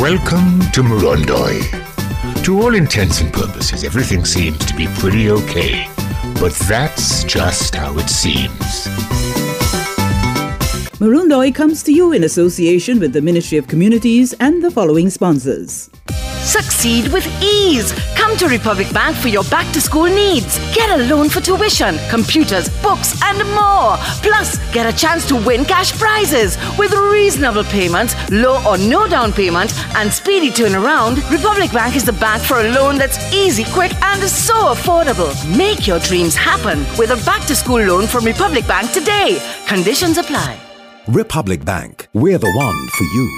Welcome to Murundoi. To all intents and purposes, everything seems to be pretty okay. But that's just how it seems. Murundoi comes to you in association with the Ministry of Communities and the following sponsors. Succeed with ease. Come to Republic Bank for your back-to-school needs. Get a loan for tuition, computers, books, and more. Plus, get a chance to win cash prizes. With reasonable payments, low or no down payment, and speedy turnaround, Republic Bank is the bank for a loan that's easy, quick, and so affordable. Make your dreams happen with a back-to-school loan from Republic Bank today. Conditions apply. Republic Bank, we're the one for you.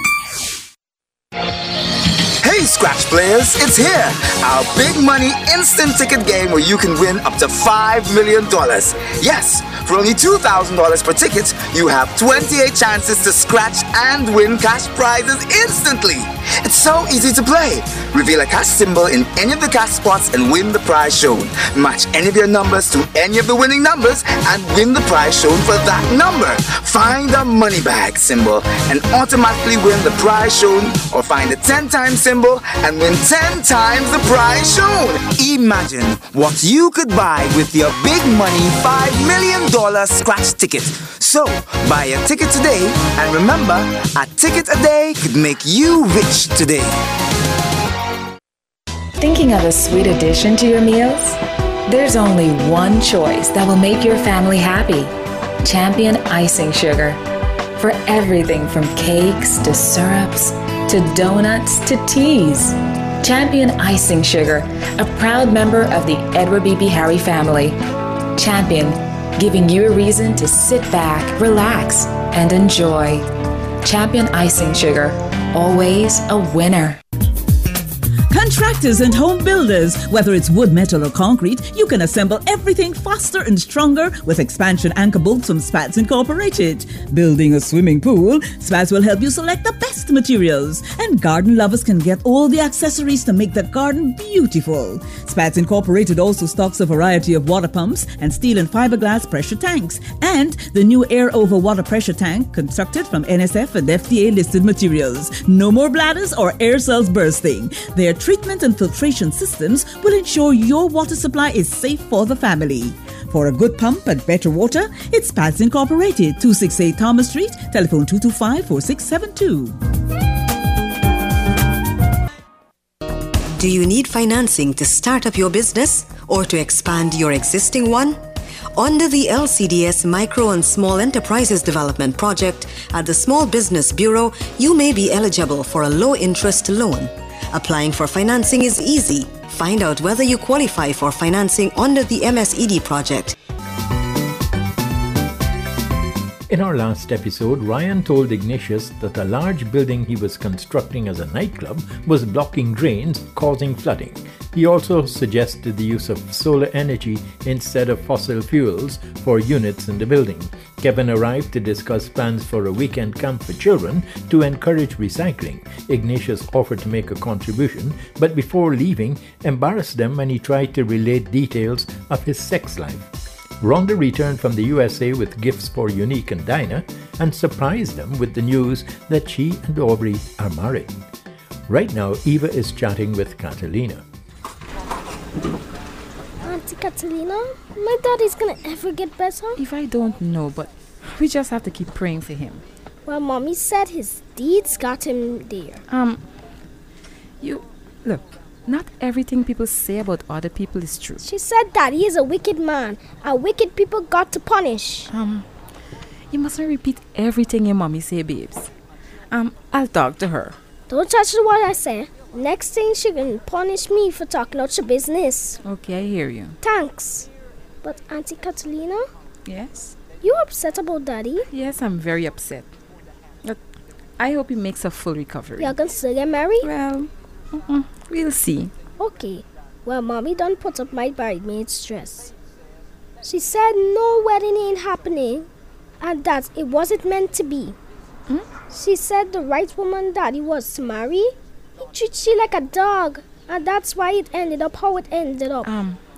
Hey Scratch players, it's here! Our big money instant ticket game where you can win up to $5 million. Yes, for only $2,000 per ticket, you have 28 chances to scratch and win cash prizes instantly. It's so easy to play. Reveal a cash symbol in any of the cash spots and win the prize shown. Match any of your numbers to any of the winning numbers and win the prize shown for that number. Find a money bag symbol and automatically win the prize shown, or find a 10 times symbol and win 10 times the prize shown. Imagine what you could buy with your big money $5 million scratch ticket. So, buy a ticket today, and remember, a ticket a day could make you rich today. Thinking of a sweet addition to your meals? There's only one choice that will make your family happy. Champion Icing Sugar. For everything from cakes to syrups to donuts to teas. Champion Icing Sugar, a proud member of the Edward B.B. Harry family. Champion, giving you a reason to sit back, relax, and enjoy. Champion Icing Sugar, always a winner. Contractors and home builders, whether it's wood, metal, or concrete, you can assemble everything faster and stronger with expansion anchor bolts from Spats Incorporated. Building a swimming pool, Spats will help you select the best materials. And garden lovers can get all the accessories to make the garden beautiful. Spats Incorporated also stocks a variety of water pumps and steel and fiberglass pressure tanks. And the new air over water pressure tank constructed from NSF and FDA listed materials. No more bladders or air cells bursting. Their treatment and filtration systems will ensure your water supply is safe for the family. For a good pump and better water, it's Spats Incorporated, 268 Thomas Street, telephone 225-4672. Do you need financing to start up your business or to expand your existing one? Under the LCDS Micro and Small Enterprises Development Project at the Small Business Bureau, you may be eligible for a low-interest loan. Applying for financing is easy. Find out whether you qualify for financing under the MSED project. In our last episode, Ryan told Ignatius that a large building he was constructing as a nightclub was blocking drains, causing flooding. He also suggested the use of solar energy instead of fossil fuels for units in the building. Kevin arrived to discuss plans for a weekend camp for children to encourage recycling. Ignatius offered to make a contribution, but before leaving, embarrassed them when he tried to relate details of his sex life. Rhonda returned from the USA with gifts for Unique and Dinah and surprised them with the news that she and Aubrey are married. Right now, Eva is chatting with Catalina. Auntie Catalina, my daddy's gonna ever get better? If I don't know, but we just have to keep praying for him. Well, Mommy said his deeds got him there. Look, not everything people say about other people is true. She said Daddy is a wicked man, and wicked people got to punish. You mustn't repeat everything your mommy say, babes. I'll talk to her. Don't touch what I say. Next thing she can punish me for talking out your business. Okay, I hear you. Thanks. But Auntie Catalina? Yes? You upset about Daddy? Yes, I'm very upset. Look, I hope he makes a full recovery. You're gonna still get married? Well, we'll see. Okay. Well, Mommy done put up my bridesmaid's dress. She said no wedding ain't happening and that it wasn't meant to be. She said the right woman Daddy was to marry, he treats she like a dog, and that's why it ended up how it ended up.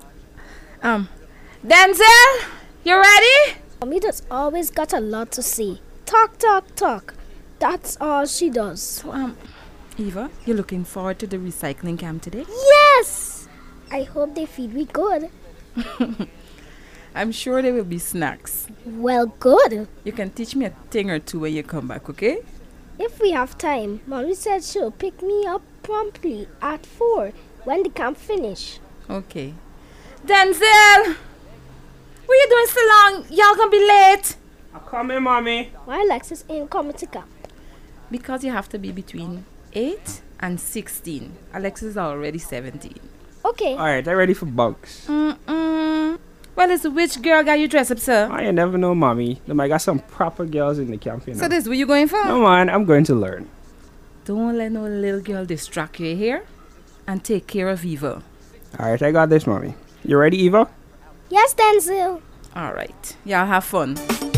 Denzel, you ready? Mommy just always got a lot to say. Talk, talk, talk. That's all she does. So, Eva, you looking forward to the recycling camp today? Yes! I hope they feed me good. I'm sure there will be snacks. Well, good. You can teach me a thing or two when you come back, okay? If we have time, Mommy said she'll pick me up promptly at 4 when the camp finish. Okay. Denzel! What you doing so long? Y'all gonna be late. I'm coming, Mommy. Why Alexis ain't coming to camp? Because you have to be between 8 and 16. Alexis is already 17. Okay. Alright, I'm ready for bugs. Well, it's which girl got you dressed up, sir? I never know, Mommy. Them I got some proper girls in the camp, you know. So this where you going for? No, man, I'm going to learn. Don't let no little girl distract you here. And take care of Eva. Alright, I got this, Mommy. You ready, Eva? Yes, Denzel. Alright. Y'all have fun.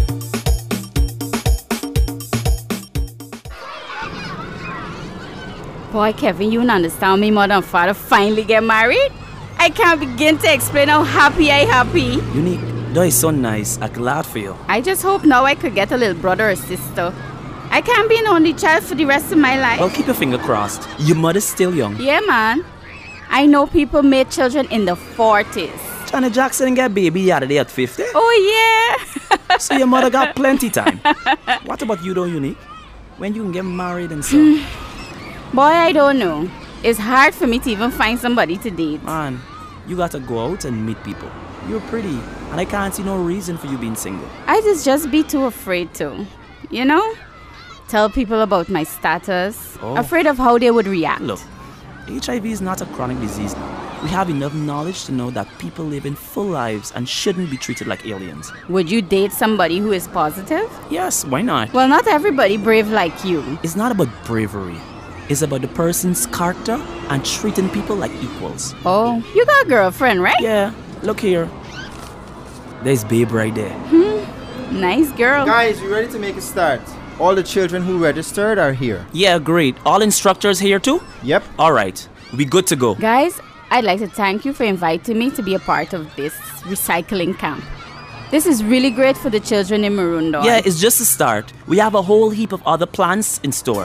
Boy, Kevin, you don't understand me. Mother and father finally get married. I can't begin to explain how happy I happy. Unique, that is so nice. I'm glad for you. I just hope now I could get a little brother or sister. I can't be an only child for the rest of my life. Well, keep your finger crossed. Your mother's still young. Yeah, man. I know people made children in the 40s. Janet Jackson got baby the other day at 50. Oh, yeah. So your mother got plenty time. What about you though, Unique? When you can get married and so? Boy, I don't know. It's hard for me to even find somebody to date. Man, you gotta go out and meet people. You're pretty, and I can't see no reason for you being single. I just be too afraid to, you know? Tell people about my status. Oh. Afraid of how they would react. Look, HIV is not a chronic disease now. We have enough knowledge to know that people live in full lives and shouldn't be treated like aliens. Would you date somebody who is positive? Yes, why not? Well, not everybody brave like you. It's not about bravery. It's about the person's character and treating people like equals. Oh, you got a girlfriend, right? Yeah, look here. There's Babe right there. Nice girl. Guys, you ready to make a start? All the children who registered are here. Yeah, great. All instructors here too? Yep. All right. We good to go. Guys, I'd like to thank you for inviting me to be a part of this recycling camp. This is really great for the children in Maroon. Yeah, it's just a start. We have a whole heap of other plans in store.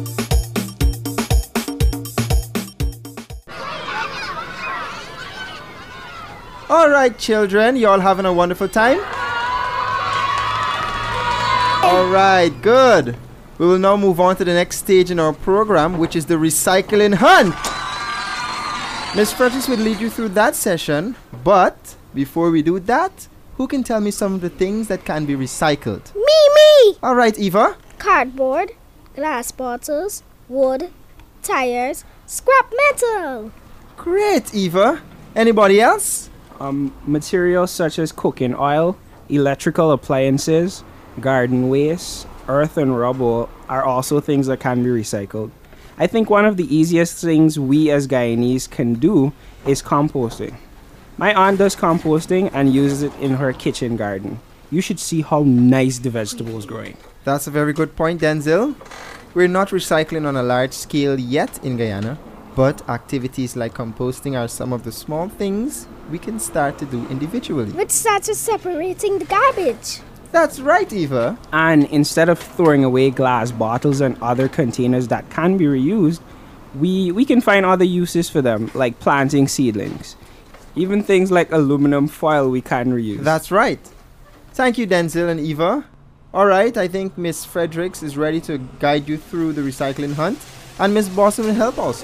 Alright, children, you all having a wonderful time? Alright, good. We will now move on to the next stage in our program, which is the recycling hunt. Miss Fredericks will lead you through that session, but before we do that, who can tell me some of the things that can be recycled? Me! Alright, Eva. Cardboard, glass bottles, wood, tires, scrap metal. Great, Eva. Anybody else? Materials such as cooking oil, electrical appliances, garden waste, earth and rubble are also things that can be recycled. I think one of the easiest things we as Guyanese can do is composting. My aunt does composting and uses it in her kitchen garden. You should see how nice the vegetables growing. That's a very good point, Denzel. We're not recycling on a large scale yet in Guyana, but activities like composting are some of the small things we can start to do individually. Which starts with separating the garbage. That's right, Eva. And instead of throwing away glass bottles and other containers that can be reused, we can find other uses for them, like planting seedlings. Even things like aluminum foil we can reuse. That's right. Thank you, Denzel and Eva. Alright, I think Miss Fredericks is ready to guide you through the recycling hunt, and Miss Boston will help also.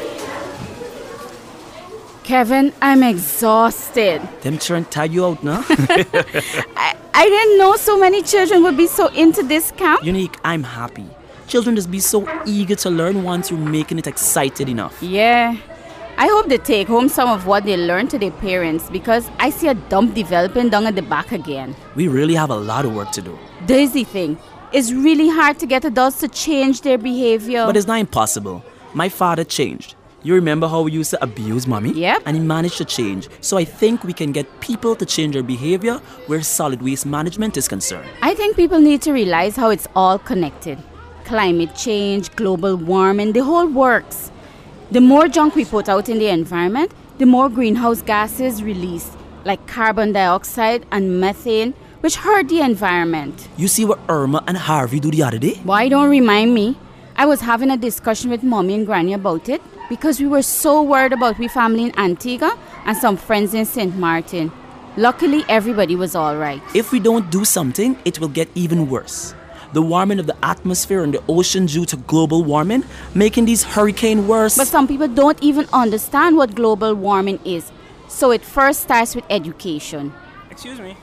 Kevin, I'm exhausted. Them children tired you out now? I didn't know so many children would be so into this camp. Unique, I'm happy. Children just be so eager to learn once you're making it excited enough. Yeah. I hope they take home some of what they learned to their parents, because I see a dump developing down at the back again. We really have a lot of work to do. There's the thing. It's really hard to get adults to change their behavior. But it's not impossible. My father changed. You remember how we used to abuse mommy? Yep. And he managed to change. So I think we can get people to change their behavior where solid waste management is concerned. I think people need to realize how it's all connected. Climate change, global warming, the whole works. The more junk we put out in the environment, the more greenhouse gases released, like carbon dioxide and methane, which hurt the environment. You see what Irma and Harvey do the other day? Why don't remind me? I was having a discussion with Mommy and Granny about it because we were so worried about we family in Antigua and some friends in St. Martin. Luckily, everybody was all right. If we don't do something, it will get even worse. The warming of the atmosphere and the ocean due to global warming, making these hurricanes worse. But some people don't even understand what global warming is. So it first starts with education. Excuse me.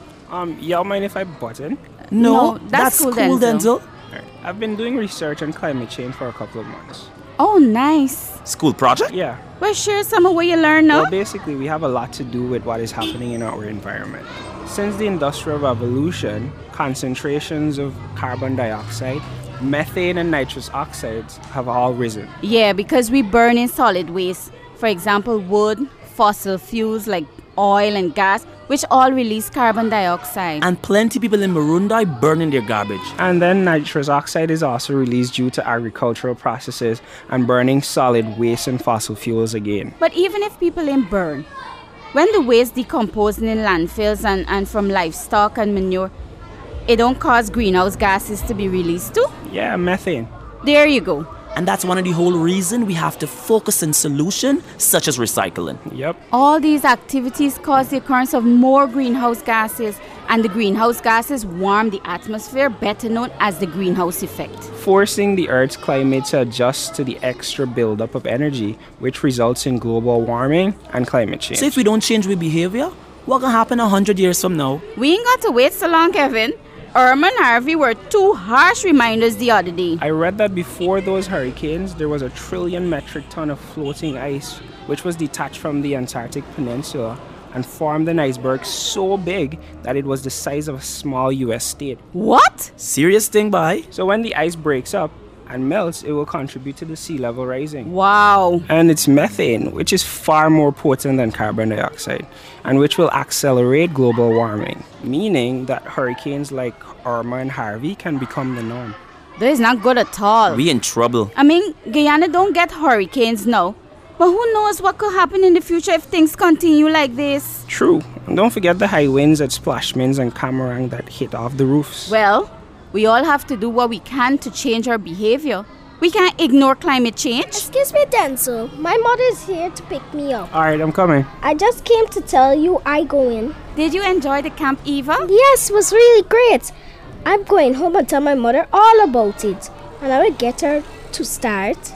Y'all mind if I butt in? No, that's cool, Denzel. I've been doing research on climate change for a couple of months. Oh, nice. School project? Yeah. Well, share some of what you learn now. Well, basically, we have a lot to do with what is happening in our environment. Since the Industrial Revolution, concentrations of carbon dioxide, methane, and nitrous oxides have all risen. Yeah, because we burn in solid waste. For example, wood, fossil fuels like oil and gas, which all release carbon dioxide. And plenty people in Burundi burning their garbage. And then nitrous oxide is also released due to agricultural processes and burning solid waste and fossil fuels again. But even if people ain't burn, when the waste decomposed in landfills and from livestock and manure, it don't cause greenhouse gases to be released too? Yeah, methane. There you go. And that's one of the whole reason we have to focus on solutions such as recycling. Yep. All these activities cause the occurrence of more greenhouse gases, and the greenhouse gases warm the atmosphere, better known as the greenhouse effect, forcing the Earth's climate to adjust to the extra buildup of energy, which results in global warming and climate change. So if we don't change our behavior, what can happen 100 years from now? We ain't got to wait so long, Kevin. Irma and Harvey were two harsh reminders the other day. I read that before those hurricanes, there was 1 trillion metric ton of floating ice, which was detached from the Antarctic Peninsula and formed an iceberg so big that it was the size of a small US state. What? Serious thing, bye. So when the ice breaks up and melts, it will contribute to the sea level rising. Wow. And it's methane, which is far more potent than carbon dioxide, and which will accelerate global warming, meaning that hurricanes like Irma and Harvey can become the norm. That is not good at all. We in trouble. I mean, Guyana don't get hurricanes now, but who knows what could happen in the future if things continue like this. True. And don't forget the high winds at Splashmans and Camarang that hit off the roofs. Well, we all have to do what we can to change our behavior. We can't ignore climate change. Excuse me, Denzel. My mother is here to pick me up. Alright, I'm coming. I just came to tell you I go in. Did you enjoy the camp, Eva? Yes, it was really great. I'm going home and tell my mother all about it. And I will get her to start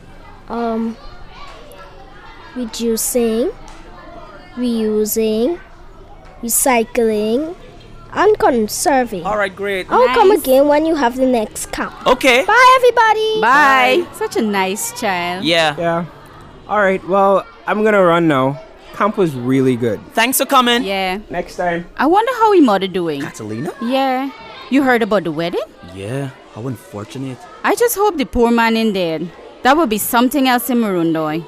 reducing, reusing, recycling, and conserving. Alright, great. I'll come again when you have the next camp. Okay. Bye, everybody. Bye. Such a nice child. Yeah. Alright, well, I'm gonna run now. Camp was really good. Thanks for coming. Yeah. Next time. I wonder how his mother doing. Catalina? Yeah. You heard about the wedding? Yeah. How unfortunate. I just hope the poor man ain't dead. That would be something else in Marundoy.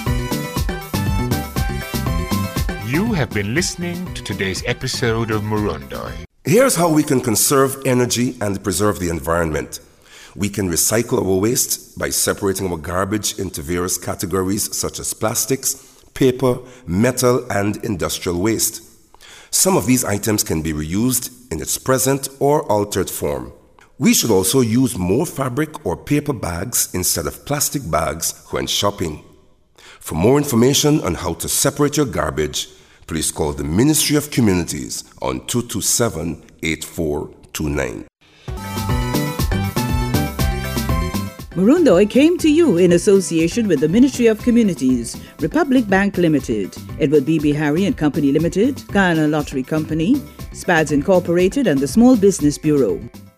You have been listening to today's episode of Marundoy. Here's how we can conserve energy and preserve the environment. We can recycle our waste by separating our garbage into various categories such as plastics, paper, metal, and industrial waste. Some of these items can be reused in its present or altered form. We should also use more fabric or paper bags instead of plastic bags when shopping. For more information on how to separate your garbage, please call the Ministry of Communities on 227-8429. Marundoy came to you in association with the Ministry of Communities, Republic Bank Limited, Edward B.B. Harry and Company Limited, Guyana Lottery Company, SPADS Incorporated, and the Small Business Bureau.